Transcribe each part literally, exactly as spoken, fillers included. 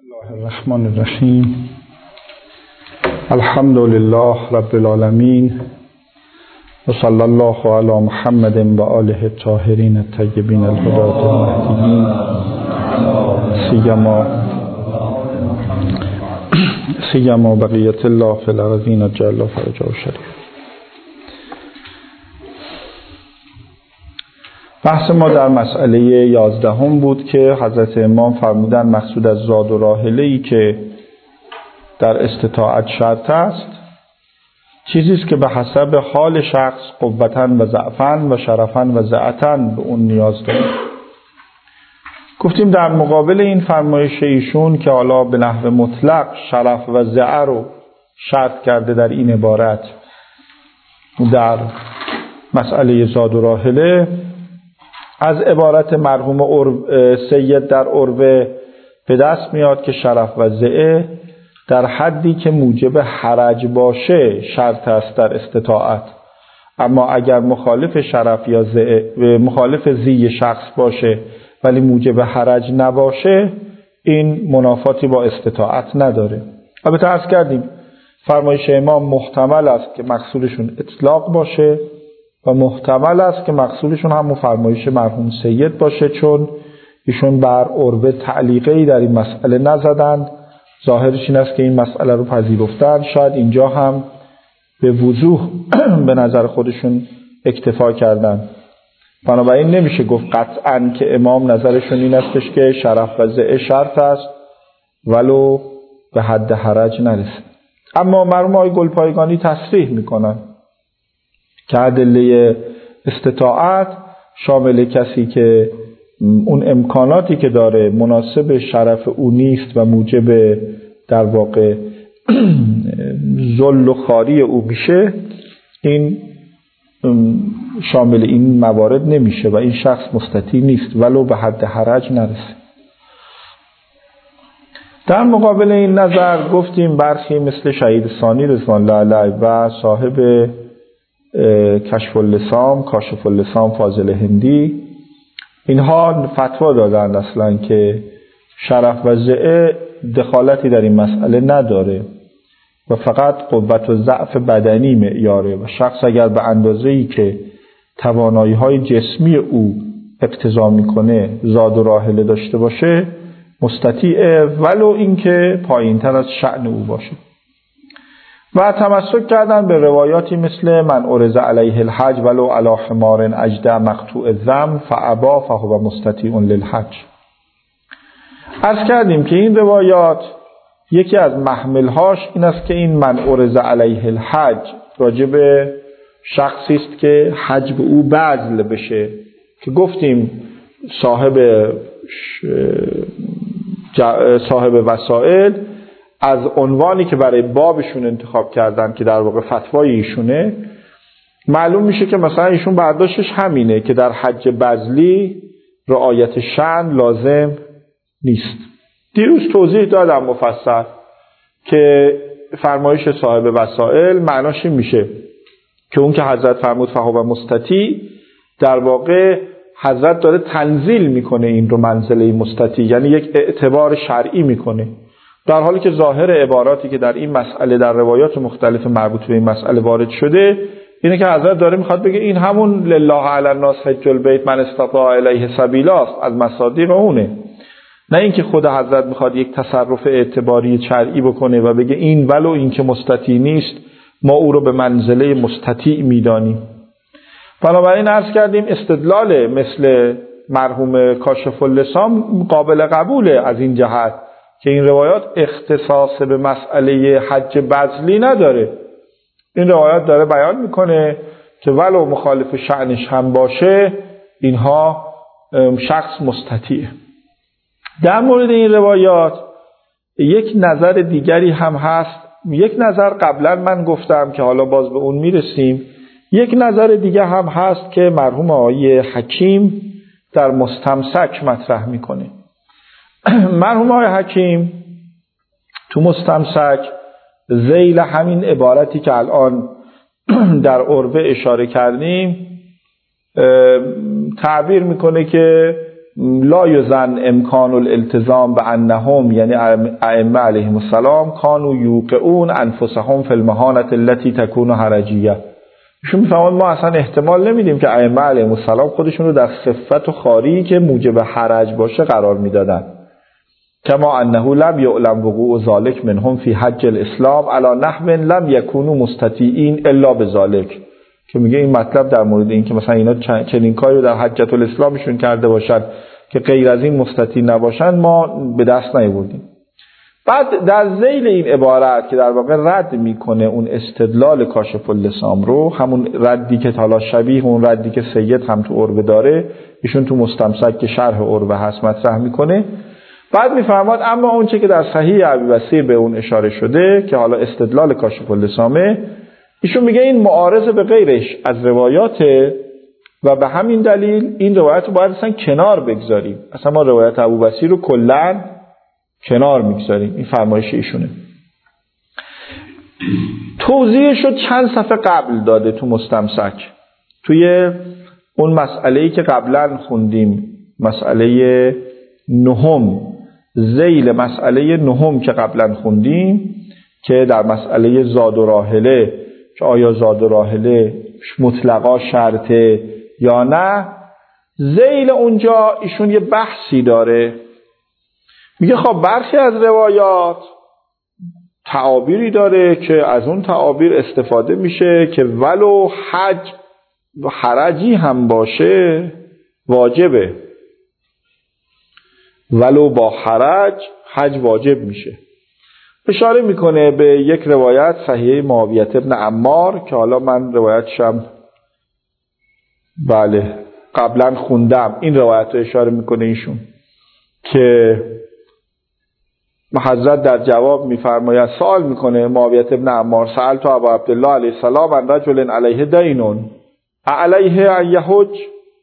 الله الرحمن الرحیم. الحمد لله رب العالمین و صلی الله علی محمد و آله الطاهرین الطیبین الهداة المهدیین سیما سیما بقیت الله فی الارضین جل فرجه شریف. بحث ما در مسئله یازدهم بود که حضرت امام فرمودن مقصود از زاد و راحله‌ای که در استطاعت شرط است چیزی است که به حسب حال شخص قوتاً و ضعفاً و شرفاً و ضعتاً به اون نیاز داره. گفتیم در مقابل این فرمایش ایشون که حالا به نحو مطلق شرف و ضعف رو شرط کرده در این عبارت در مسئله زاد و راحله، از عبارت مرحوم سید در عروه به دست میاد که شرف و ضعف در حدی که موجب حرج باشه شرط است در استطاعت، اما اگر مخالف شرف یا ضعف مخالف ضی شخص باشه ولی موجب حرج نباشه این منافاتی با استطاعت نداره. البته عرض کردیم فرمایش امام محتمل است که مقصودشون اطلاق باشه و محتمل است که مقصودشون هم فرمایش مرحوم سید باشه، چون ایشون بر عروه تعلیقی در این مسئله نزدند. ظاهرش این است که این مسئله رو پذیرفتند. شاید اینجا هم به وضوح به نظر خودشون اکتفا کردند. بنابراین نمیشه گفت قطعاً که امام نظرشون این استش که شرف و ضعف شرط است ولو به حد حرج نرسه. اما مرحوم آقای گلپایگانی تصریح میکنن که ادله استطاعت شامل کسی که اون امکاناتی که داره مناسب شرف او نیست و موجب در واقع ذل و خواری او میشه، این شامل این موارد نمیشه و این شخص مستطیع نیست ولو به حد حرج نرسه. در مقابل این نظر گفتیم برخی مثل شهید ثانی رضوان الله علیه و صاحب کشف اللسام کاشف اللسام فاضل هندی اینها فتوا دادند اصلا که شرف و ضعف دخالتی در این مسئله نداره و فقط قوت و ضعف بدنی معیاره و شخص اگر به اندازه‌ای که توانایی‌های جسمی او اقتضا میکنه زاد و راحله داشته باشه مستطیعه ولو اینکه پایین‌تر از شأن او باشه. و تمسک کردن به روایاتی مثل من عرض علیه الحج ولو علی حمار اجدع مقطوع الذم فابا فهو مستطیع للحج. عرض کردیم که این روایات یکی از محملهاش این است که این من عرض علیه الحج راجب شخصی است که حج به او بذل بشه، که گفتیم صاحب صاحب وسائل از عنوانی که برای بابشون انتخاب کردن که در واقع فتوای ایشونه معلوم میشه که مثلا ایشون برداشتش همینه که در حج بذلی رعایت شأن لازم نیست. دیروز توضیح دادم مفصل که فرمایش صاحب وسائل معناش این میشه که اون که حضرت فرمود فهو مستطیع در واقع حضرت داره تنزیل میکنه این رو منزله مستطیع، یعنی یک اعتبار شرعی میکنه، در حالی که ظاهر عباراتی که در این مسئله در روایات مختلف مربوط به این مسئله وارد شده اینه که حضرت داره میخواد بگه این همون لله علی الناس حج البیت من استطاع الیه سبیلا است، از مصادیق اونه، نه اینکه خود حضرت میخواد یک تصرف اعتباری شرعی بکنه و بگه این ولو این که مستطیع نیست ما او رو به منزله مستطیع میدانیم. بنابراین عرض کردیم استدلال مثل مرحوم کاشف اللسام قابل قبوله از این جهت که این روایات اختصاص به مسئله حج بذلی نداره. این روایات داره بیان میکنه که ولو مخالف شأنش هم باشه اینها شخص مستطیعه. در مورد این روایات یک نظر دیگری هم هست. یک نظر قبلا من گفتم که حالا باز به اون میرسیم. یک نظر دیگه هم هست که مرحوم آقای حکیم در مستمسک مطرح میکنه. مرحوم آقای حکیم تو مستمسک ذیل همین عبارتی که الان در عروه اشاره کردیم تعبیر میکنه که لا یزن امکان الالتزام به انهم یعنی ائمه علیهم السلام کانوا یوقعون انفسهم فی المهانة التي تكون حرجیه. ایشون میفهمن ما اصلا احتمال نمیدیم که ائمه علیهم السلام خودشون رو در خفت و خاری که موجب حرج باشه قرار میدادن. کما انه لم یعلم وقوع ذلك منهم فی حج الاسلام علی نحو لم یکونوا مستطیعین الا بذلك، که میگه این مطلب در مورد این که مثلا اینا چنین کاری رو در حجة الاسلامشون کرده باشن که غیر از این مستطیع نباشن ما به دست نیاوردیم. بعد در ذیل این عبارت که در واقع رد میکنه اون استدلال کاشف اللسام رو، همون ردی که حالا شبیه اون ردی که سید هم تو عربه داره، ایشون تو مستمسک که شرح عربه هست مطرح میکنه. بعد میفرماد اما اون چه که در صحیح ابی بصیر به اون اشاره شده که حالا استدلال کاشف اللسامه، ایشون میگه این معارض به غیرش از روایاته و به همین دلیل این روایت رو باید اصلا کنار بگذاریم. اصلا ما روایت ابوبصیر رو کلاً کنار میگذاریم. این فرمایش ایشونه. توضیحش رو چند صفحه قبل داده تو مستمسک، توی اون مسئله‌ای که قبلا خوندیم، مسئله نهم، ذیل مسئله نهم که قبلا خوندیم که در مسئله زاد و راحله که آیا زاد و راحله مطلقا شرطه یا نه، ذیل اونجا ایشون یه بحثی داره. میگه خب برخی از روایات تعابیری داره که از اون تعابیر استفاده میشه که ولو حج و حرجی هم باشه واجبه، ولو با حرج حج واجب میشه. اشاره میکنه به یک روایت صحیح معاویه ابن عمار که حالا من روایتشم بله قبلا خوندم. این روایت رو اشاره میکنه ایشون که حضرت در جواب میفرماید، سوال میکنه معاویه ابن عمار، سألت ابا عبدالله علیه السلام عن رجل علیه دینون علیه ان یحج،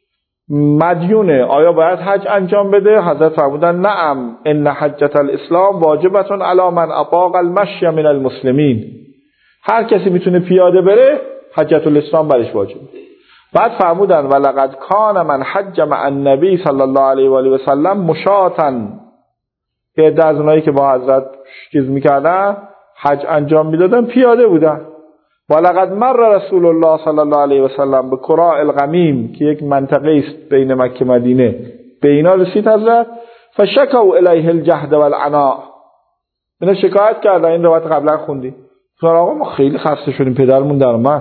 مدیونه آیا باید حج انجام بده؟ حضرت فرمودن نعم ان حجة الاسلام واجبة علی من اطاق المشی من المسلمین، هر کسی میتونه پیاده بره حجة الاسلام برش واجبه. بعد فرمودن ولقد کان من حج مع النبی صلی الله علیه و آله و سلم مشاة، که در از اونایی که با حضرت چیز میکردن حج انجام میدادن پیاده بودن. ولقد مر رسول الله صلی الله علیه و سلم به کراء الغمیم که یک منطقه است بین مکه مدینه، به اینا رسید حضرت، فشکوا الیه الجهد والعناء، اینا شکایت کردن. این روایت قبلا خوندیم. فرمان آقا ما خیلی خسته شدیم، پدرمون در اومد.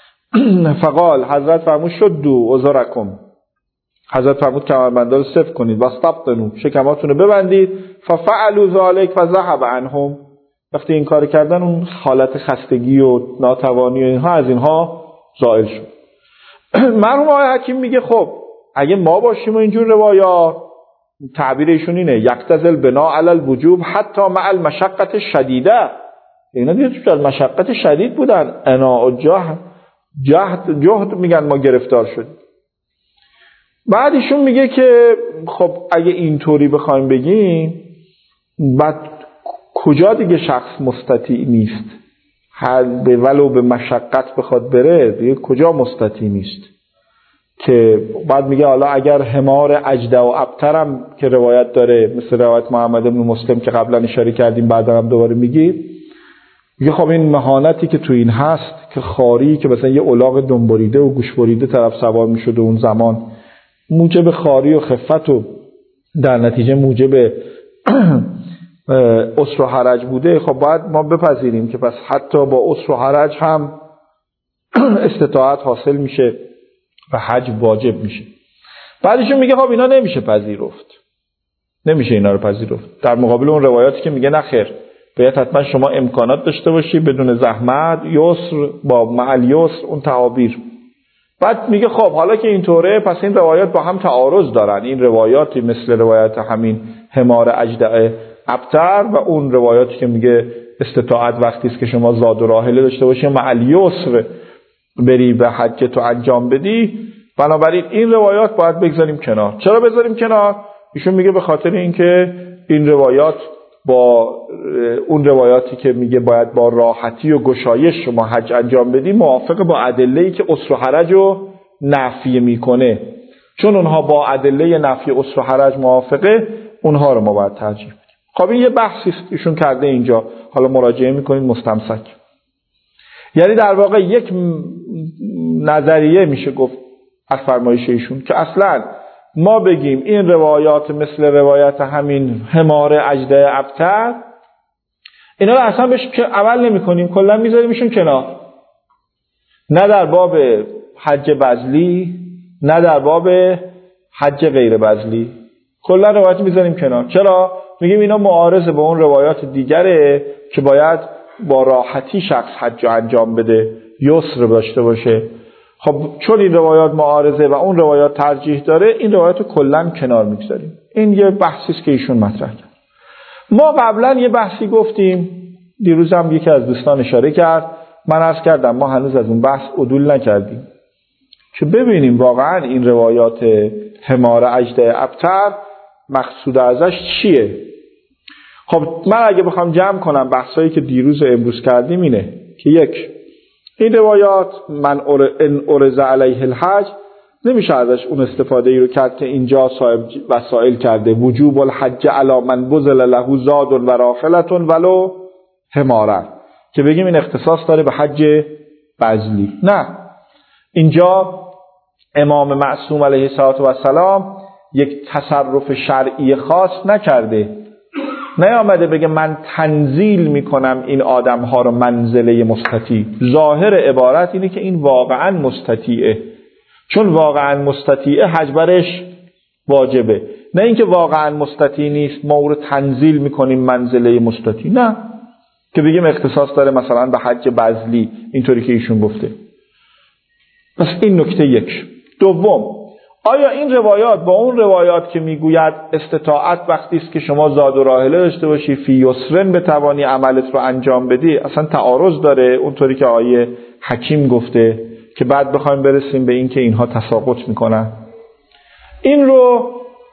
فقال حضرت فرمود شدوا ازرکم، حضرت فرمود کمربندا رو صف کنید، واستبطنوا، شکماتون رو ببندید. ففعلوا ذلك فذهب عنهم، وقتی این کار کردن اون حالت خستگی و ناتوانی و اینها از اینها زائل شد. مرحوم آقای حکیم میگه خب اگه ما باشیم و اینجور روایات، تعبیر ایشون اینه یقتضی البناء علی الوجوب حتی مع المشقة الشدیده، اینا دیگه تو مشقت شدید بودن، انا و جهد جهد جهد میگن ما گرفتار شدیم. بعد ایشون میگه که خب اگه اینطوری بخوایم بگیم، بعد کجا دیگه شخص مستطیع نیست؟ هر به ولو به مشقت بخواد بره دیگه کجا مستطیع نیست؟ که بعد میگه حالا اگر حمار اجده و ابترم که روایت داره، مثل روایت محمد بن مسلم که قبلا اشاره کردیم بعد هم دوباره میگی، میگه خب این مهانتی که تو این هست که خاری که مثلا یه الاغ دنبریده و گوش بریده طرف سوار میشده اون زمان، موجب خاری و خفت و در نتیجه موجب عسر و حرج بوده. خب باید ما بپذیریم که پس حتی با عسر و حرج هم استطاعت حاصل میشه و حج واجب میشه. بعدشون میگه خب اینا نمیشه پذیرفت، نمیشه اینا رو پذیرفت، در مقابل اون روایاتی که میگه نخیر باید حتما شما امکانات داشته باشی بدون زحمت، یسر با معل یسر، اون تعابیر. بعد میگه خب حالا که اینطوره پس این روایات با هم تعارض دارن، این روایاتی مثل روایت همین حمار اجدع ابتر و اون روایاتی که میگه استطاعت وقتی است که شما زاد و راحله داشته باشی معل یسر بری به حج تو انجام بدی، بنابراین این روایات باید بگذاریم کنار. چرا بذاریم کنار؟ ایشون میگه به خاطر اینکه این روایات با اون روایاتی که میگه باید با راحتی و گشایش شما حج انجام بدی موافق با ادله‌ای که عسر و حرج رو نفی میکنه. چون اونها با ادله نفی اسر و حرج موافقه، اونها رو ما باید ترجیح بدیم. خب این یه بحثی است ایشون کرده اینجا، حالا مراجعه میکنید مستمسک. یعنی در واقع یک نظریه میشه گفت از فرمایش ایشون که اصلا ما بگیم این روایات مثل روایت همین حمار اجده ابتر، اینا رو اصلا بهش که عمل نمی کنیم، کلا میذاریمشون کنار. نه در باب حج بذلی، نه در باب حج غیر بذلی، کلا روایت میذاریم کنار. چرا؟ میگیم اینا معارضه به اون روایات دیگره که باید با راحتی شخص حج انجام بده، یسر داشته باشه. خب چون این روایات معارضه و اون روایات ترجیح داره، این روایات رو کلا کنار میگذاریم. این یه بحثی است که ایشون مطرح کرد. ما قبلا یه بحثی گفتیم، دیروز هم یکی از دوستان اشاره کرد، من عرض کردم ما هنوز از اون بحث عدول نکردیم که ببینیم واقعا این روایات حمار اجده ابتر مقصود ازش چیه. خب من اگه بخوام جمع کنم بحثایی که دیروز و امروز کردیم اینه که یک، این روایات من ان ارز علیه الحج نمیشه ازش اون استفاده ای رو کرد که اینجا صاحب وسائل کرده، وجوب الحج علی من بذل له زاد و راحلة ولو حمارا، که بگیم این اختصاص داره به حج بذلی. نه، اینجا امام معصوم علیه السلام یک تصرف شرعی خاص نکرده، نیامده بگه من تنزیل میکنم این آدم ها رو منزله مستطیع. ظاهر عبارت اینه که این واقعا مستطیعه، چون واقعا مستطیعه حج برش واجبه، نه اینکه واقعا مستطیع نیست ما او رو تنزیل میکنیم منزله مستطیع، نه که بگیم اختصاص داره مثلا به حج بذلی اینطوری که ایشون گفته. پس این نکته یک. دوم، آیا این روایات با اون روایات که میگوید استطاعت وقتی است که شما زاد و راحله داشته باشی فی یسرن بتوانی عملت رو انجام بدی اصلا تعارض داره؟ اونطوری که آیه حکیم گفته که بعد بخوایم برسیم به این که اینها تساقط میکنن. این رو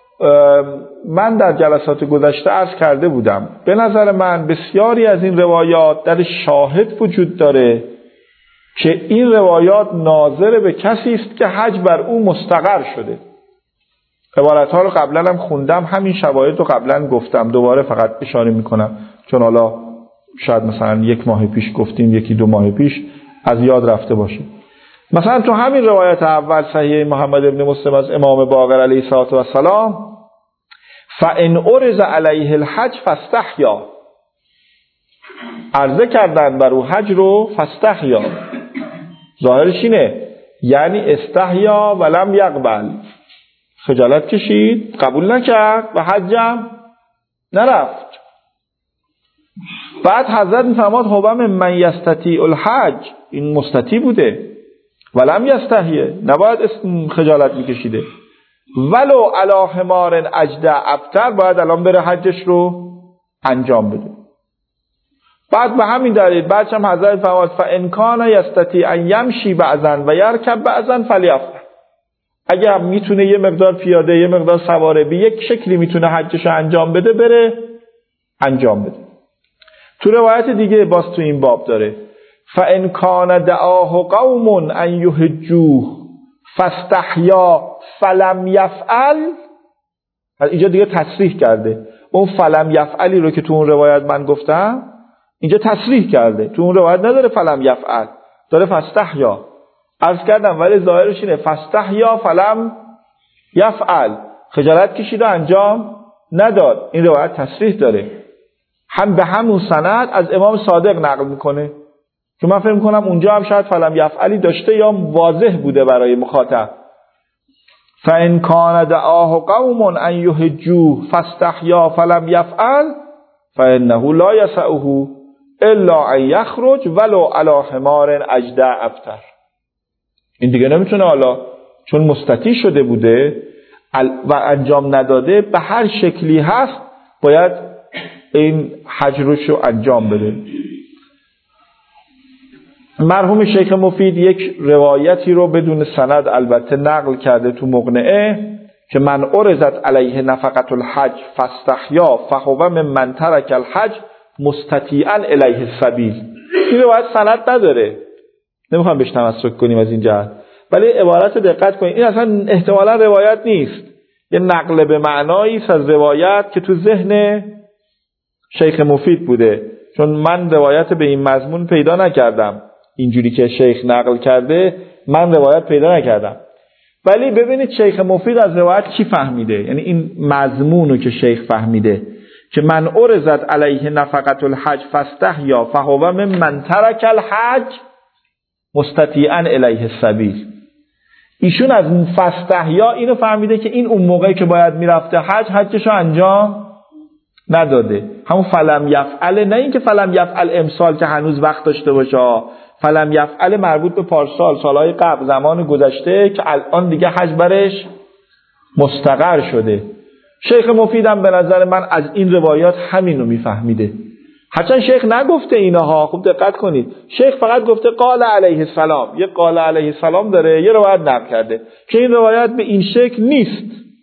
من در جلسات گذشته عرض کرده بودم، به نظر من بسیاری از این روایات در شاهد وجود داره که این روایات ناظر به کسی است که حج بر او مستقر شده. عبارتها رو قبلا هم خوندم، همین شواهد رو قبلا گفتم، دوباره فقط اشاره میکنم چون حالا شاید مثلا یک ماه پیش گفتیم، یکی دو ماه پیش از یاد رفته باشه. مثلا تو همین روایت اول صحیح محمد ابن مسلم از امام باقر علیه السلام، فَإِنْ أُرِزَ عَلَيْهِ الْحَجْ فَاسْتَحْيَا، عرضه کردن بر او حج رو فاستحیا، ظاهرش اینه یعنی استحیا ولم یقبل، خجالت کشید، قبول نکرد و حجم نرفت. بعد حضرت میفرماد هو من یستطیع الحج، این مستطیع بوده، ولم یستحیه، نباید خجالت میکشیده، ولو علی حمار اجده ابتر، باید الان بره حجش رو انجام بده. بعد به همین دلیل بعدش هم حضرت فرمود فان کان یستطیع ان یمشی بعضا و یرکب بعضا فلیفعل، اگه میتونه یه مقدار پیاده یه مقدار سواره به یک شکلی میتونه حجش رو انجام بده، بره انجام بده. تو روایت دیگه باز تو این باب داره فان کان دعاه قوم ان یحجوه فاستحیا فلم یفعل، اینجا دیگه تصریح کرده اون فلم یفعلی رو که تو اون روایت من گفتم اینجا تصریح کرده، تو اون روایت نداره فلم یفعل، داره فاستحیا. عرض کردم ولی ظاهرش اینه فاستحیا فلم یفعل، خجالت کشید و انجام نداد. این روایت تصریح داره، هم به همون سند از امام صادق نقل میکنه که من فکر میکنم اونجا هم شاید فلم یفعلی داشته یا واضح بوده برای مخاطب. فان کان دعاه قوم ان یحجوه فاستحیا فلم یفعل فانه لا یسعه الا ان یخرج ولو علی حمار اجده ابتر. این دیگه نمیتونه حالا چون مستطیع شده بوده و انجام نداده، به هر شکلی هست باید این حجرش رو انجام بده. مرحوم شیخ مفید یک روایتی رو بدون سند البته نقل کرده تو مقنعه که من ارزت علیه نفقت الحج فاستحیا فهو ممن ترک الحج مستطیعا الیه السبیل. این روایت سند نداره، نمیخوام بهش تمسک کنیم از این جهت، ولی عبارت رو دقت کنید، این اصلا احتمالا روایت نیست، یه نقل به معنایی از روایت که تو ذهن شیخ مفید بوده، چون من روایت به این مضمون پیدا نکردم اینجوری که شیخ نقل کرده، من روایت پیدا نکردم. ولی ببینید شیخ مفید از روایت چی فهمیده، یعنی این مضمونو که شیخ فهمیده که من عرضت علیه نفقة الحج فاستحیا فهو ممن ترک الحج مستطیعا الیه السبیل. ایشون از فاستحیا اینو فهمیده که این اون موقعی که باید میرفته حج، حجشو انجام نداده، همون فلم یفعل، نه این که فلم یفعل امسال که هنوز وقت داشته باشه، فلم یفعل مربوط به پارسال، سالهای قبل، زمان گذشته که الان دیگه حج برش مستقر شده. شیخ مفیدم به نظر من از این روایات همینو میفهمیده، هرچند شیخ نگفته اینها، خوب دقت کنید، شیخ فقط گفته قال علیه السلام، یه قال علیه السلام داره، یه روایت نقل کرده که این روایت به این شکل نیست،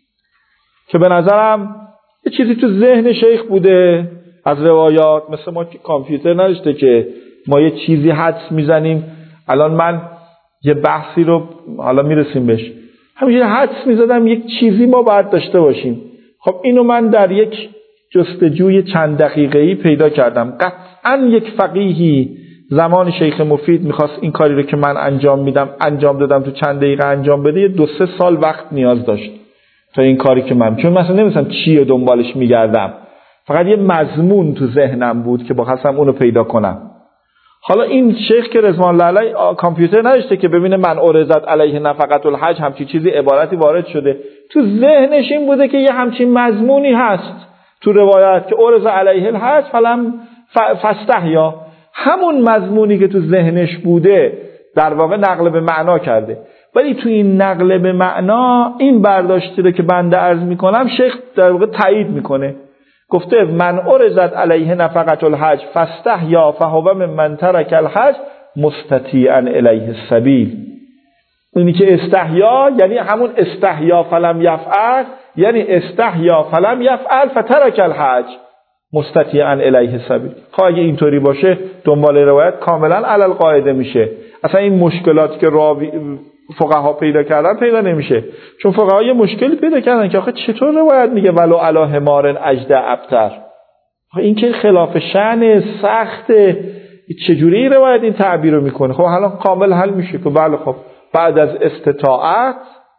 که به نظرم یه چیزی تو ذهن شیخ بوده از روایات، مثل ما که کامپیوتر نداشته که ما یه چیزی حدس میزنیم. الان من یه بحثی رو حالا میرسیم بهش، همینجوری حدس میزدم یک چیزی ما باید داشته باشیم. خب اینو من در یک جستجوی چند دقیقه‌ای پیدا کردم. قطعاً یک فقیهی زمان شیخ مفید میخواست این کاری رو که من انجام میدم انجام دادم تو چند دقیقه انجام بده، یه دو سه سال وقت نیاز داشت تا این کاری که من، چون مثلا نمی‌دونم چیه دنبالش میگردم، فقط یه مضمون تو ذهنم بود که بخواستم اونو پیدا کنم. حالا این شیخ که رضوان الله علیه کامپیوتر نداشته که ببینه من عرضت علیه نفقة الحج همچین چیزی عبارتی وارد شده، تو ذهنش این بوده که یه همچین مضمونی هست تو روایت که عرض علیه الحج فلم فاستحیا، همون مضمونی که تو ذهنش بوده در واقع نقل به معنا کرده. ولی تو این نقل به معنا این برداشتی رو که بنده عرض میکنم شیخ در واقع تایید میکنه، گفته من عرضت علیه نفقة الحج فاستحیا فهو ممن ترک الحج مستطیعا الیه السبیل. اینی که استحیا یعنی همون استحیا فلم یفعل، یعنی استحیا فلم یفعل فترک الحج مستطیعا الیه السبیل. خب اگه اینطوری باشه دنبال روایت کاملا علی القاعده میشه، اصلا این مشکلاتی که راوی فقها پیدا کردن پیدا نمیشه، چون فقها یه مشکلی پیدا کردن که آخه چطور روایت میگه ولو علی حمار اجدع ابتر، این که خلاف شأن سخت، چجوری روایت این تعبیر رو میکنه؟ خب حالا کامل حل میشه که بله خب بعد از استطاعت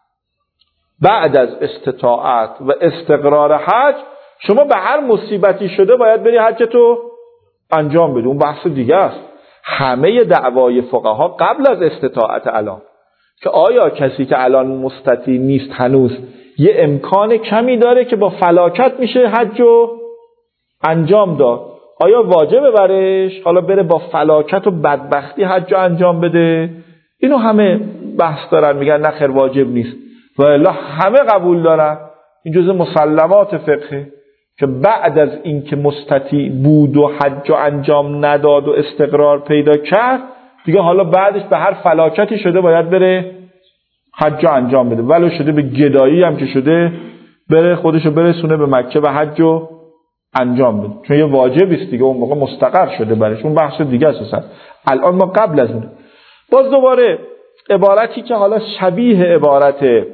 بعد از استطاعت و استقرار حج شما به هر مصیبتی شده باید بری حجتو انجام بدی، اون بحث دیگه است. همه دعوای فقها قبل از استطاعت الان که آیا کسی که الان مستطیع نیست هنوز یه امکان کمی داره که با فلاکت میشه حجو انجام داد، آیا واجبه برش حالا بره با فلاکت و بدبختی حجو انجام بده؟ اینو همه بحث دارن، میگن نه خیر واجب نیست، و الا همه قبول دارن، این جزء مسلمات فقهه که بعد از اینکه مستطیع بود و حجو انجام نداد و استقرار پیدا کرد دیگه حالا بعدش به هر فلاکتی شده باید بره حجو انجام بده، ولو شده به گدایی هم که شده بره خودشو برسونه به مکه و حجو انجام بده، چون یه واجبی است دیگه، اون موقع مستقر شده برش، اون بحث دیگه است. الان ما قبل از اون باز دوباره عبارتی که حالا شبیه عبارت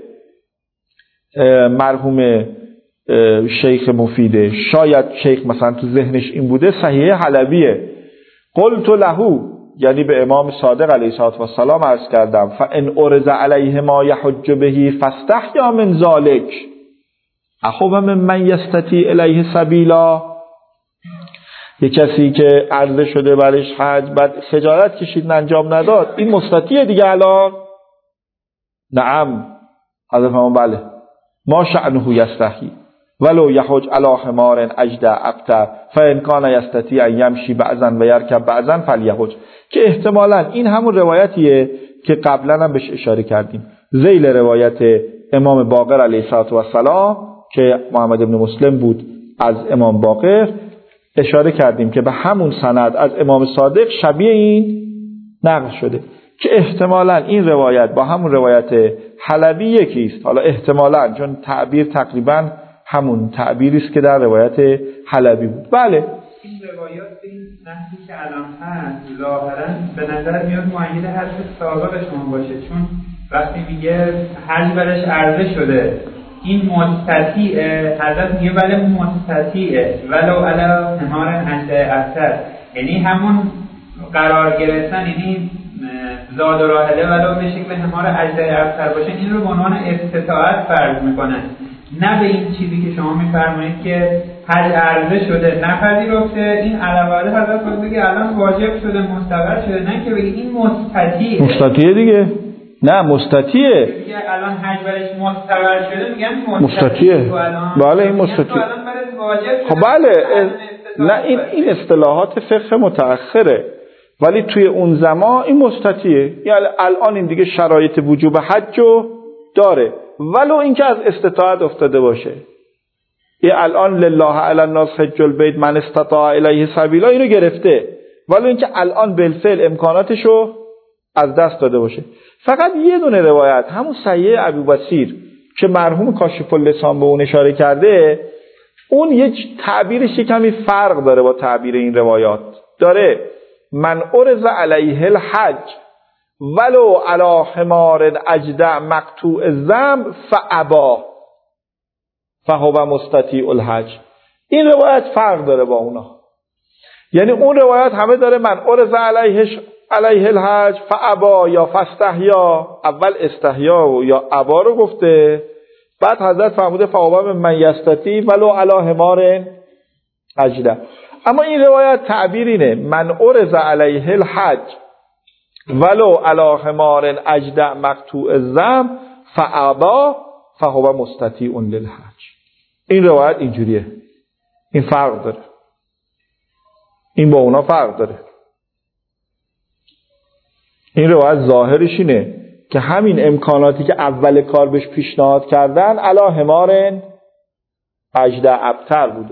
مرحوم شیخ مفیده، شاید شیخ مثلا تو ذهنش این بوده، صحیح حلبیه، قلت له، یعنی به امام صادق علیه السلام عرض کردم فان عرض علیه ما یحج به فاستحیا من ذلک اخو من یستطیع الیه سبیلا. یک کسی که عرضه شده برش حج بعد خجالت کشید انجام نداد، این مستطیع دیگه الان؟ نعم، حضرت فرمود بله، ما شأنه یستحی ولو یحج علی حمار اجدع ابتر فان کان یستطیع ان یمشی بعضا و یرکب بعضا فلیحج، که احتمالاً این همون روایتیه که قبلا هم بهش اشاره کردیم، ذیل روایت امام باقر علیه السلام که محمد ابن مسلم بود از امام باقر اشاره کردیم که به همون سند از امام صادق شبیه این نقل شده، که احتمالاً این روایت با همون روایت حلبی یکی است. حالا احتمالاً چون تعبیر تقریباً همون تعبیری است که در روایت حلبی بود. بله این روایات این نحوی که الان هست ظاهراً به نظر میاد مؤید حرف سابق شما باشه، چون وقتی میگه حج برش عرضه شده این مستطیعه، حضرت میگه بله مستطیعه ولو علا حمار هنده اثر، یعنی همون قرار گرفتن، یعنی زاد و راحله ولو به شکل حمار اجده اثر باشه، این رو به عنوان استطاعت فرض میکنن، نه به این چیزی که شما میفرمایید که حج عرضه شده نپذیرفته، این علاوه بر حضرت باید بگه الان واجب شده مستقر شده، نه که بگه این مستطیعه. مستطیعه دیگه، نه مستطیعه دیگه الان حج برش مستقر شده میگن مستطیعه. بله این مستطیعه. خب بله نه این این اصطلاحات فقه متأخره، ولی توی اون زمان این مستطیعه، یعنی الان این دیگه شرایط وجوب حجو داره ولو اینکه از استطاعت افتاده باشه. یه الان لله علی الناس حج البیت من استطاع الیه سبیلا اینو گرفته، ولو اینکه الان بالفعل امکاناتشو از دست داده باشه. فقط یه دونه روایت همون صحیح ابوبصیر که مرحوم کاشف اللسان به اون اشاره کرده، اون یه تعبیرش کمی فرق داره با تعبیر این روایات. داره من ارز علیه الحج ولو علی حمار اجدع مقطوع الذنب فابا فهو مستطیع الحج. این روایت فرق داره با اونا، یعنی اون روایت همه داره من ارز علیه علیه الحج فابا یا فاستحیا، اول استحیا و یا ابا رو گفته، بعد حضرت فرموده فابا من یستطیع ولو علی حمار اجدع. اما این روایت تعبیر اینه من ارز علیه الحج ولو علی حمار اجدع مقطوع الذنب فابا فهو مستطیع للحج. این روایت اینجوریه، این فرق داره، این با اونا فرق داره. این روایت ظاهرش اینه که همین امکاناتی که اول کار بهش پیشنهاد کردن علی حمار اجدع ابتر بوده،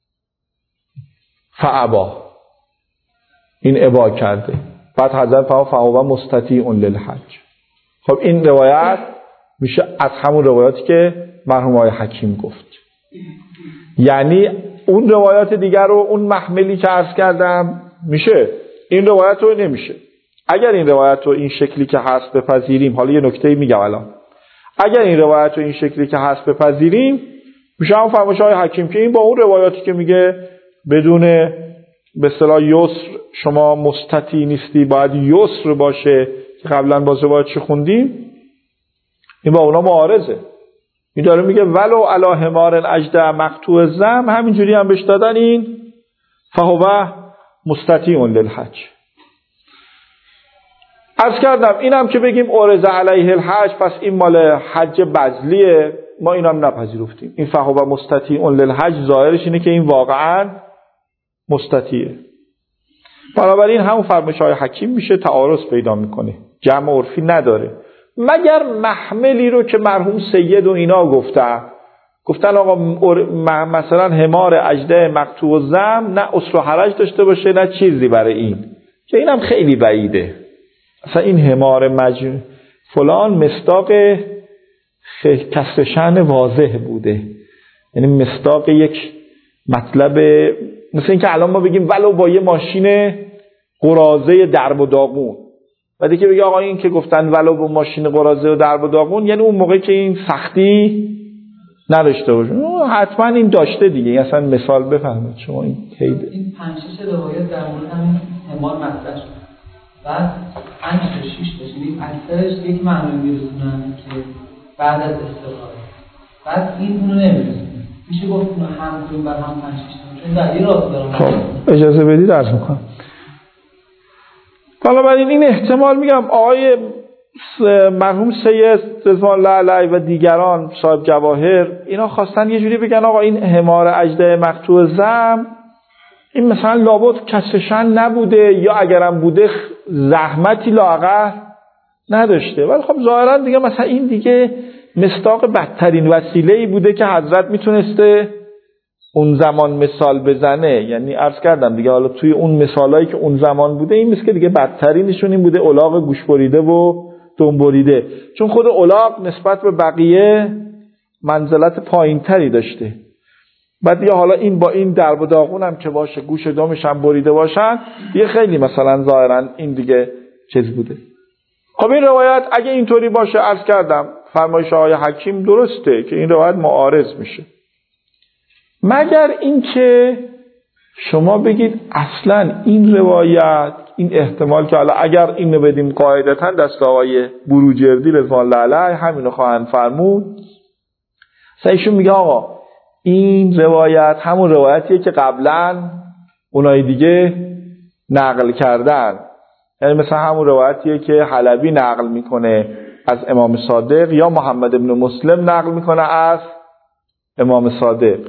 فابا این ابا کرده، بعد حضرت فهو مستطیع للحج. خب این روایت میشه از همون روایاتی که مرحوم آقای حکیم گفت، یعنی اون روایات دیگر رو اون محملی که عرض کردم میشه، این روایت رو نمیشه. اگر این روایت رو این شکلی که هست بپذیریم، حالا یه نکته میگم الان، اگر این روایت رو این شکلی که هست بپذیریم میشه هم فرمایش های حکیم که این با اون روایاتی که میگه بدون به اصطلاح یسر شما مستطیع نیستی باید یسر باشه که قبلا با روایت چه خوندیم، این با اونا معارضه. این داره میگه ولو علی حمار اجدع مقطوع الذنب، همینجوری هم بهش دادن این فهو مستطیع للحج. عرض کردم اینم که بگیم ارز علیه الحج پس این مال حج بذلیه، ما اینم نپذیرفتیم. این فهو مستطیع للحج ظاهرش اینه که این واقعا مستطیعه. بنابراین همون فرمایش های حکیم میشه، تعارض پیدا میکنه، جمع عرفی نداره، مگر محملی رو که مرحوم سید و اینا گفتن گفتن آقا مثلا حمار اجده مقطوع الذنب نه اصل و حرج داشته باشه نه چیزی برای این، که اینم خیلی بعیده. اصلا این حمار مج فلان مصداق کسر شأن واضح بوده، یعنی مصداق یک مطلب، مثل این که الان ما بگیم ولو با یه ماشین قراضه درب و داغون، بعد که بگه آقا این که گفتن ولو با ماشین قراضه و درب و داغون یعنی اون موقعی که این سختی نداشته باشه، حتما این داشته دیگه. این اصلا مثال بفهمید شما این خیلی این پنج شش روایت در مورد همین حمار مطرح شد، بعد پنج تا شش تا شنید اکثرش یک معنی میرسونن که بعد از استفاده، بعد این اونو نمیرسونه، میشه گفت اونو هم کنیم بر هم پنج شش تا چون در این راست دارم. خب اجازه بدید عرض میکنم. بنابراین این احتمال میگم آقای مرحوم سید رضوان الله علیه و دیگران صاحب جواهر اینا خواستن یه جوری بگن آقا این حمار اجده مقطوع الذنب این مثلا لابد کسشن نبوده، یا اگرم بوده زحمتی لااقل نداشته، ولی خب ظاهرا دیگه مثلا این دیگه مصداق بدترین وسیله‌ای بوده که حضرت میتونسته اون زمان مثال بزنه. یعنی عرض کردم دیگه حالا توی اون مثالایی که اون زمان بوده این مثل که دیگه بدترینشون این بوده الاغ گوش بریده و دم بریده، چون خود الاغ نسبت به بقیه منزلت پایینتری داشته. بعد دیگه حالا این با این درب و داغون هم که باشه گوش دمش هم بریده باشن یه خیلی مثلا ظاهرا این دیگه چیز بوده. خب این روایت اگه اینطوری باشه، عرض کردم فرمایش آقای حکیم درسته که این روایت معارض میشه، مگر اینکه شما بگید اصلا این روایت، این احتمال که حالا اگر اینو بدیم قاعدتا دست آقای بروجردی رضوان الله علیه همینو خواهند فرمود، سعیشون میگه آقا این روایت همون روایتیه که قبلا اونای دیگه نقل کردن، یعنی مثلا همون روایتیه که حلبی نقل میکنه از امام صادق یا محمد ابن مسلم نقل میکنه از امام صادق.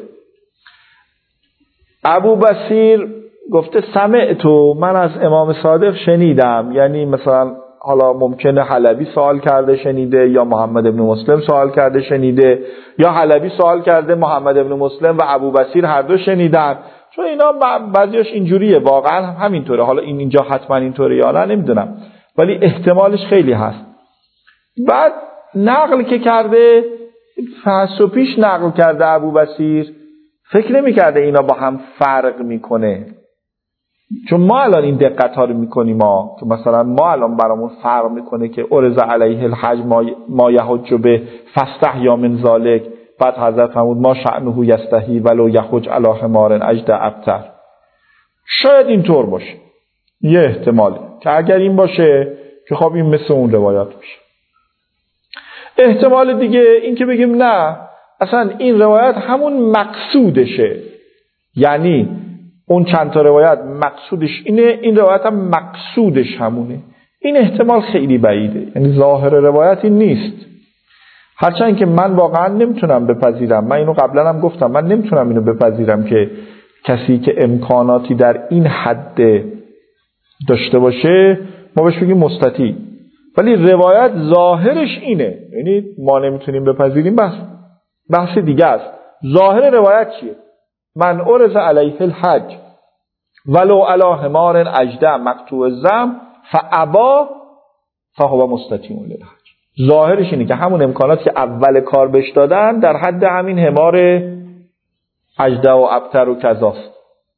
ابو بصیر گفته سمعتو، من از امام صادق شنیدم، یعنی مثلا حالا ممکنه حلبی سوال کرده شنیده یا محمد ابن مسلم سوال کرده شنیده یا حلبی سوال کرده محمد ابن مسلم و ابو بصیر هر دو شنیدن، چون اینا بعضیاش اینجوریه واقعا همینطوره، حالا این اینجا حتما اینطوره یا نه نمیدونم، ولی احتمالش خیلی هست. بعد نقل که کرده فحص و پیش نقل کرده ابو بصیر، فکر نمی کرده اینا با هم فرق میکنه، چون ما الان این دقت ها رو میکنیم ما که مثلا ما الان برامون فرق میکنه که ارز علیه الحج ما یحج به فاستحیا من ذالک، بعد حضرت فرمود ما شأنه یستحی ولو یحج علی حمار اجد ابتر. شاید اینطور باشه، یه احتماله که اگر این باشه که خب این مثل اون روایات باشه. احتمال دیگه این که بگیم نه اصلا این روایت همون مقصودشه، یعنی اون چند تا روایت مقصودش اینه، این روایت هم مقصودش همونه. این احتمال خیلی بعیده، یعنی ظاهر روایت این نیست، هرچند که من واقعا نمیتونم بپذیرم، من اینو قبلا هم گفتم، من نمیتونم اینو بپذیرم که کسی که امکاناتی در این حد داشته باشه ما بهش بگیم مستطیع، ولی روایت ظاهرش اینه، یعنی ما نمیتونیم بپذیریم، بس بحث دیگه است. ظاهر روایت چیه؟ من ارز علیه الحج ولو علی حمار اجدع مقطوع الذم فابا فهو مستطیع للحج. ظاهرش اینه که همون امکاناتی که اول کار بهش دادن در حد همین حمار اجدع و ابتر و کذاست.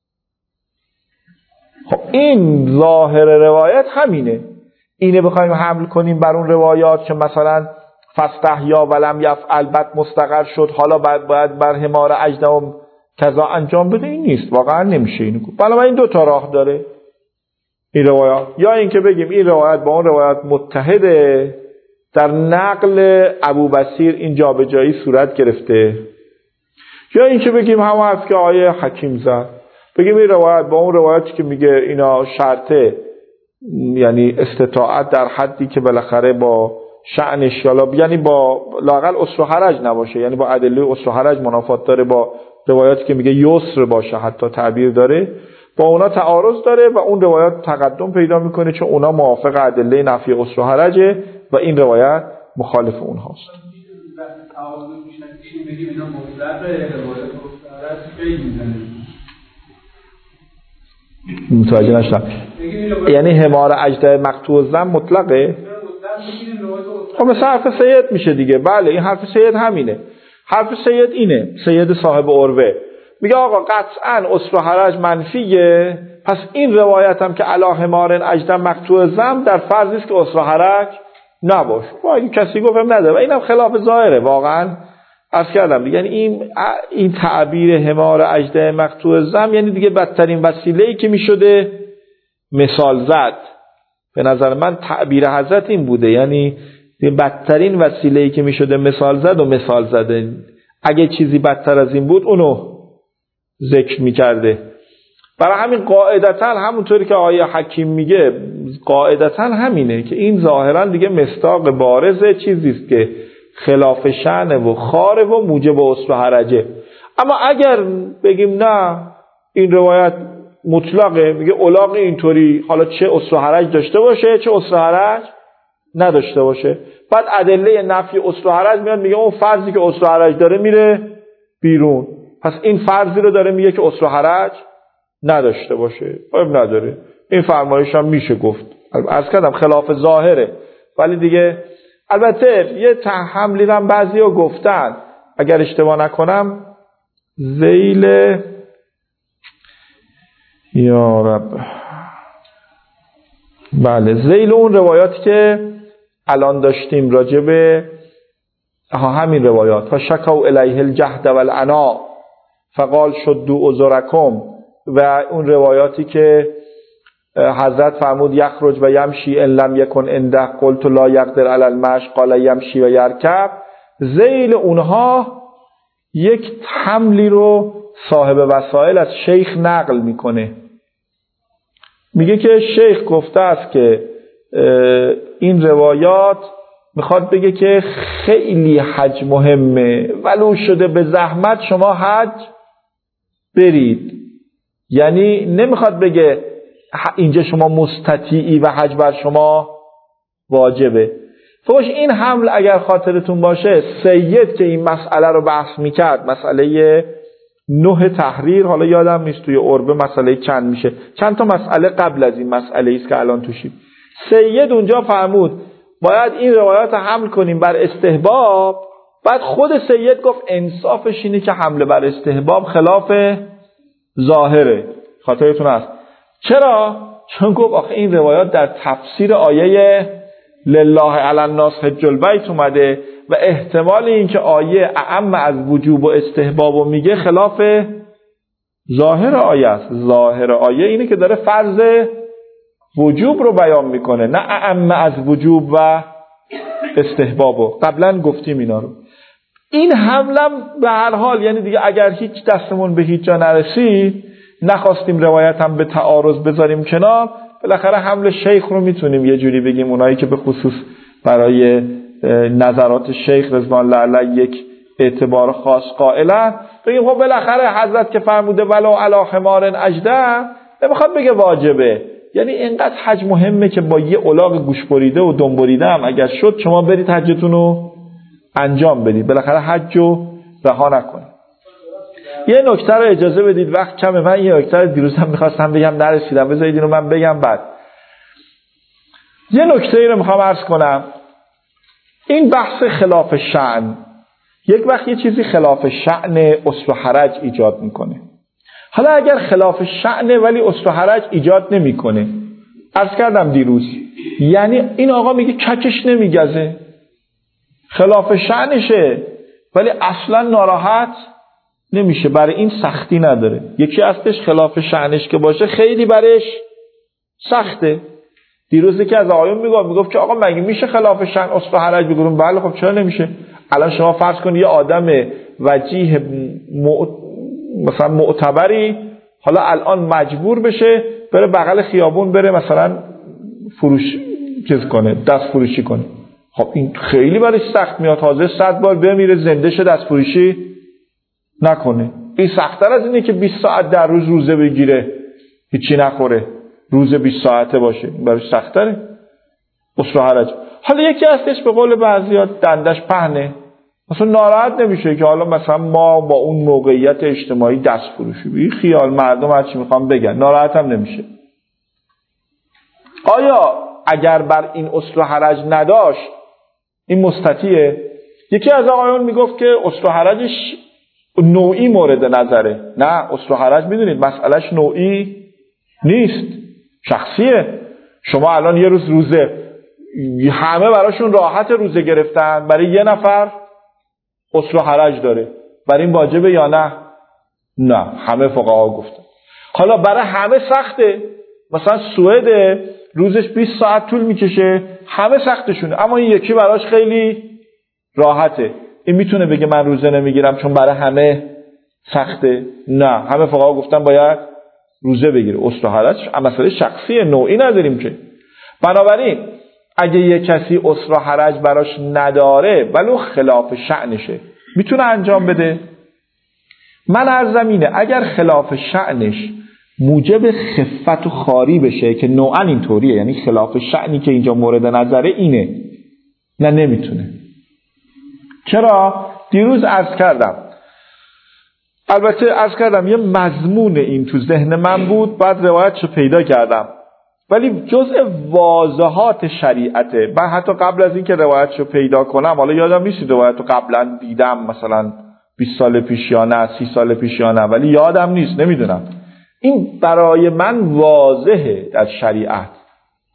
خب این ظاهر روایت همینه، اینه بخوایم حمل کنیم بر اون روایات که مثلا فاستحیا ولم یفعل بعد مستقر شد حالا باید, باید بر حمار اجدع و کذا انجام بده، این نیست، واقعا نمیشه اینو. بنابراین این دو تا راه داره این روایات، یا اینکه بگیم این روایت با اون روایت متحده، در نقل ابو بصیر این جابجایی صورت گرفته، یا اینکه بگیم همون حرف که آیه حکیم زد، بگیم این روایت با اون روایتی که میگه اینا شرطه، یعنی استطاعت در حدی که بالاخره با شأنش یالا، یعنی با لااقل اسر و حرج نباشه، یعنی با ادله اسر و حرج منافات داره، با روایاتی که میگه یسر باشه حتی تعبیر داره، با اونا تعارض داره و اون روایات تقدم پیدا میکنه چون اونا موافق ادله نفی اسر و حرجه و این روایت مخالف اونهاست. متوجه نشدم. یعنی حمار اجدع مقطوع الذم مطلقه؟ خب مثل حرف سید میشه دیگه. بله این حرف سید همینه. حرف سید اینه، سید صاحب عروه میگه آقا قطعاً اسر و حرج منفیه، پس این روایت هم که علی حمار اجدع مقطوع الذم در فرضی است که اسر و حرج نباشه. با اگه کسی گفتم نداره و اینم خلاف ظاهره واقعاً. عرض کردم دیگه، یعنی این این تعبیر حمار اجدع مقطوع الذم یعنی دیگه بدترین وسیله‌ای که میشده مثال زد. به نظر من تعبیر حضرت این بوده، یعنی بدترین وسیله‌ای که میشده مثال زد و مثال زده. اگه چیزی بدتر از این بود اونو ذکر میکرده. برای همین قاعدتاً همونطوری که آیه حکیم میگه قاعدتاً همینه که این ظاهراً دیگه مصداق بارز چیزیست که خلاف شأن و خاره و موجب اسر و حرجه. اما اگر بگیم نه این روایت مطلقه، میگه الاغ اینطوری، حالا چه اسر و حرج داشته باشه چه اسر و حرج نداشته باشه، بعد ادله نفی اسر و حرج میاد میگه اون فرضی که اسر و حرج داره میره بیرون، پس این فرضی رو داره میگه که اسر و حرج نداشته باشه. عیب نداره، این فرمایش هم میشه گفت. عرض کردم خلاف ظاهره، ولی دیگه البته یه تحملی هم بعضیا گفتن، اگر اشتباه نکنم ذیل یا رب بله ذیل اون روایاتی که الان داشتیم راجع به همین روایات ها شکاو الیه الجهد والعنا فقال شدوا ازرکم و اون روایاتی که حضرت فرمود یخرج و یمشی ان لم یکن عنده قلت لا یقدر علی المشی قال یمشی و یرکب. ذیل اونها یک حملی رو صاحب وسائل از شیخ نقل میکنه، میگه که شیخ گفته است که این روایات میخواد بگه که خیلی حج مهمه ولو شده به زحمت شما حج برید. یعنی نمیخواد بگه اینجا شما مستطیعی و حج بر شما واجبه. فوش این حمل اگر خاطرتون باشه سید که این مسئله رو بحث میکرد، مسئله نه تحریر، حالا یادم نیست توی عربه مسئله چند میشه، چند تا مسئله قبل از این مسئله ایست که الان توشیم، سید اونجا فرمود باید این روایات حمل کنیم بر استحباب. بعد خود سید گفت انصافش اینه که حمله بر استحباب خلاف ظاهره. خاطرتون هست چرا؟ چون گفت آخه این روایات در تفسیر آیه لله علی الناس حج البیت اومده و احتمال این که آیه اعم از وجوب و استحباب و میگه خلاف ظاهر آیه است. ظاهر آیه اینه که داره فرض وجوب رو بیان میکنه، نه اعم از وجوب و استحباب. و قبلا گفتیم اینا رو. این حملم به هر حال یعنی دیگه اگر هیچ دستمون به هیچ جا نرسید، نخواستیم روایت هم به تعارض بذاریم کنار، بالاخره حمل شیخ رو میتونیم یه جوری بگیم، اونایی که به خصوص برای نظرات شیخ رضوان الله علیه یک اعتبار خاص قائلن، بگیم خب بالاخره حضرت که فرموده ولو علی حمار اجده، نمیخواد بگه واجبه. یعنی اینقدر حج مهمه که با یه الاغ گوش بریده و دم بریده هم اگر شد شما برید حجتون رو انجام بدید، بالاخره حج رو رها نکنید. یه نکته رو اجازه بدید، وقت کمه، من یه نکته رو دیروز هم میخواستم بگم نرسیدم، بذارید اینو من بگم بعد. یه نکته ای رو میخوام عرض کنم، این بحث خلاف شأن، یک وقت یه چیزی خلاف شأن اصل و حرج ایجاد میکنه. حالا اگر خلاف شأنه ولی اصل و حرج ایجاد نمیکنه، عرض کردم دیروز، یعنی این آقا میگه ککش نمیگزه، خلاف شأنشه ولی اصلا ناراحت نمیشه، برای این سختی نداره. یکی هستش خلاف شأنش که باشه خیلی برش سخته. دیروزی که از آقایون میگفت میگفت که آقا مگه میشه خلاف شأن اصل و حرج بگیریم؟ بله خب چرا نمیشه؟ الان شما فرض کنید یه آدم وجیه م... مثلا معتبری حالا الان مجبور بشه بره بغل خیابون بره مثلا فروش چیز کنه، دست فروشی کنه، خب این خیلی برای سخت میاد، تازه صد بار بمیره زنده شه دست فروشی نکنه. این سخت‌تر از اینه که بیست ساعت در روز روزه بگیره هیچی نخوره، روز بیست ساعته باشه، برای سخت‌تره اصل و حرج. حالا یکی هستش به قول بعضیا دندش پهنه، مثلا ناراحت نمیشه که حالا مثلا ما با اون موقعیت اجتماعی دست فروشی بی خیال مردم هر چی میخوام بگن، ناراحت هم نمیشه. آیا اگر بر این اصل و حرج نداشت این مستطیعه؟ یکی از آقایون میگفت که اصل و حرجش نوعی مورد نظره. نه، اصل و حرج میدونید مسئلهش نوعی نیست، شخصیه. شما الان یه روز روزه، همه براشون راحت روزه گرفتن، برای یه نفر اصل و حرج داره، برای این واجبه یا نه؟ نه، همه فقها گفتن. حالا برای همه سخته، مثلا سوئد روزش بیست ساعت طول میکشه، همه سختشونه، اما این یکی براش خیلی راحته، این میتونه بگه من روزه نمیگیرم چون برای همه سخته؟ نه، همه فقها گفتن باید روزه بگیره. اصل و حرج مسئله شخصی، نوعی نداریم که. بنابراین اگه یه کسی اصل و حرج براش نداره ولو خلاف شأنشه میتونه انجام بده. من عرضم اینه اگر خلاف شأنش موجب خفت و خاری بشه که نوعا اینطوریه، یعنی خلاف شأنی که اینجا مورد نظره اینه، نه نمیتونه. چرا؟ دیروز عرض کردم، البته عرض کردم یه مضمون این تو ذهن من بود، بعد روایتشو پیدا کردم، ولی جزء واضحات شریعته. من حتی قبل از این که روایتشو پیدا کنم، حالا یادم نیست روایتو قبلا دیدم مثلا بیست سال پیش یا نه، سی سال پیش یا نه، ولی یادم نیست، نمیدونم. این برای من واضحه در شریعت،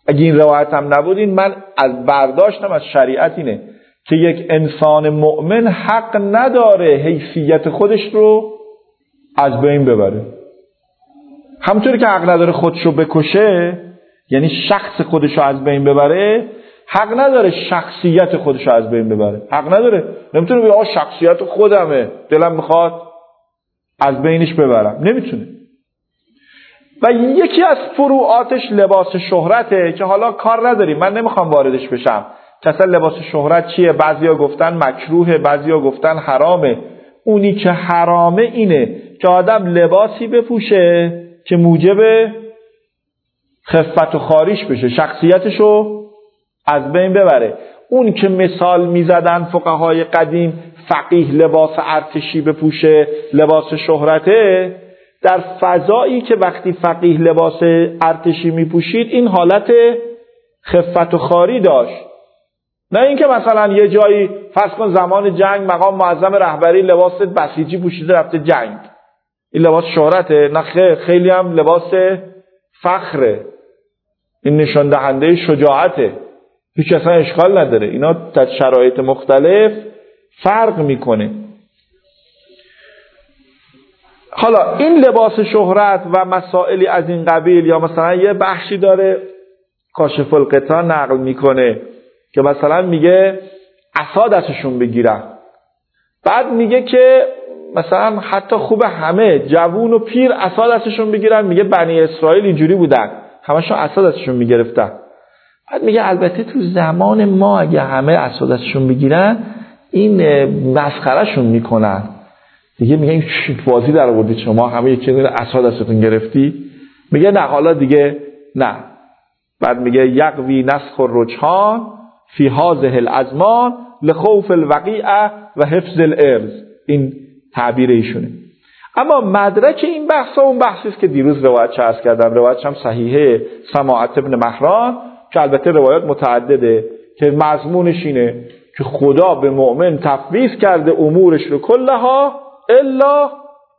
اگه این روایت هم نبودین من از برداشتم از شریعت اینه که یک انسان مؤمن حق نداره حیثیت خودش رو از بین ببره. همونطوری که حق نداره خودشو بکشه، یعنی شخص خودشو از بین ببره، حق نداره شخصیت خودشو از بین ببره. حق نداره. نمیتونه بگه آقا شخصیت خودمه، دلم میخواد از بینش ببرم. نمیتونه. و یکی از فروعاتش لباس شهرته که حالا کار نداریم، من نمیخوام واردش بشم که اصلا لباس شهرت چیه. بعضیا گفتن مکروهه، بعضیا گفتن حرامه. اونی که حرامه اینه که آدم لباسی بپوشه که موجب خفت و خاریش بشه، شخصیتشو از بین ببره. اون که مثال میزدن فقهای قدیم فقیه لباس ارتشی بپوشه، لباس شهرته، در فضایی که وقتی فقیه لباس ارتشی میپوشید این حالت خفت و خاری داشت. نه اینکه مثلا یه جایی فرض کن زمان جنگ مقام معظم رهبری لباس بسیجی پوشیده رفته جنگ، این لباس شهرته؟ نه خیر، خیلی هم لباس فخره، این نشان دهنده شجاعته، هیچ اصلا اشکال نداره. اینا در شرایط مختلف فرق میکنه. حالا این لباس شهرت و مسائلی از این قبیل، یا مثلا یه بخشی داره کاشف الغطا نقل میکنه که مثلا میگه عصا دستشون بگیرن، بعد میگه که مثلا حتی خوب همه جوون و پیر عصا دستشون بگیرن. میگه بنی اسرائیل اینجوری بودن، همشون عصا دستشون میگرفتن. بعد میگه البته تو زمان ما اگه همه عصا دستشون بگیرن این مسخرهشون میکنن. دیگه میگه این بازی در آوردید شما، همه یکی دونه عصا دستتون گرفتی. میگه نه حالا دیگه نه. بعد میگه یقوی نسخ الرجحان فی هذه الازمان لخوف الوقیعه و حفظ الارض. این تعبیر ایشونه. اما مدرک این بحثا اون بحثی است که دیروز روایت عرض کردم، روایت هم صحیحه سماعت ابن مهران که البته روایات متعدده که مضمونش اینه که خدا به مؤمن تفویض کرده امورش رو کلها الا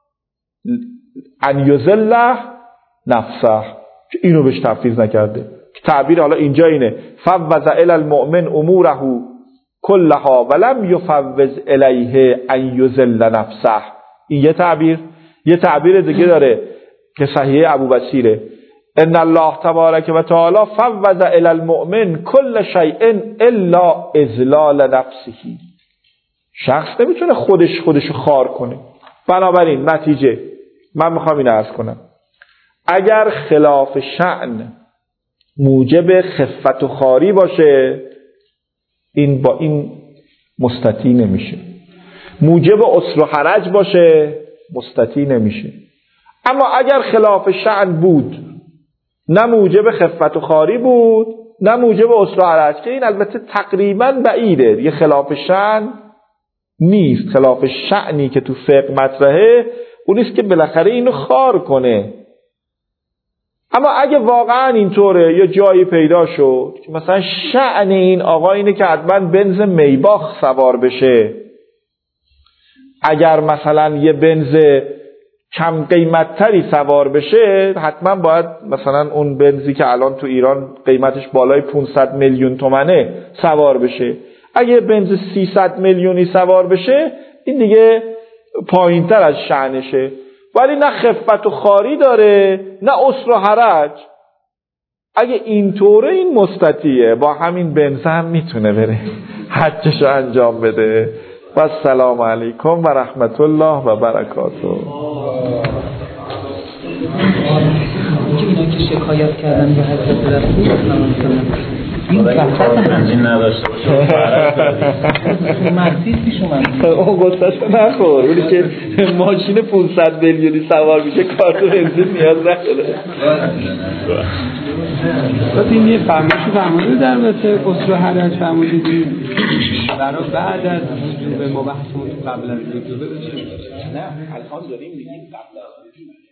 ان یذل نفسه، که اینو بهش تفویض نکرده. تعبیر حالا اینجا اینه فوض الی المؤمن اموره کلها ولم یفوض الیه ان یذل نفسه. این یه تعبیر. یه تعبیر دیگه داره که صحیح ابوبصیره، ان الله تبارک و تعالی فوض الی المؤمن کل شیء الا اذلال نفسه. شخص نمیتونه خودش خودشو خار کنه. بنابراین نتیجه من میخوام این عرض کنم، اگر خلاف شأن موجب خفت و خاری باشه این با این مستطیع نمیشه. موجب عسر و حرج باشه مستطیع نمیشه. اما اگر خلاف شأن بود، نه موجب خفت و خاری بود نه موجب عسر و حرج، که این البته تقریبا بعیده، یه خلاف شأن نیست. خلاف شأنی که تو فقه مطرحه اون نیست که بالاخره اینو خار کنه. اما اگه واقعا اینطوره یا جایی پیدا شد که مثلا شأن این آقا اینه که حتما بنز میباخ سوار بشه، اگر مثلا یه بنز کم قیمتتری سوار بشه حتما باید مثلا اون بنزی که الان تو ایران قیمتش بالای پانصد میلیون تومنه سوار بشه. اگه بنز سیصد میلیونی سوار بشه این دیگه پایین تر از شأنشه. ولی نه خفت و خاری داره نه عسر و حرج. اگه اینطوره این مستطیعه، با همین بنز هم میتونه بره حجشو انجام بده. و السلام علیکم و رحمت الله و برکاته. اینا که شکایت کردن به حضرت رسول الله این وقت همین نداشته باشه مرسیز پیش اومد اون گستاشو نخور. اونی که ماشین پانصد میلیونی سوار میشه کارت بنزین نیاز نداره. خب این یه فرمایشی فرمودید در مورد عسر و حرج فرمودید برای بعد از وجوب ما بحثمون قبل از وجوبه بشه. نه الان داریم میگیم قبل از وجوب.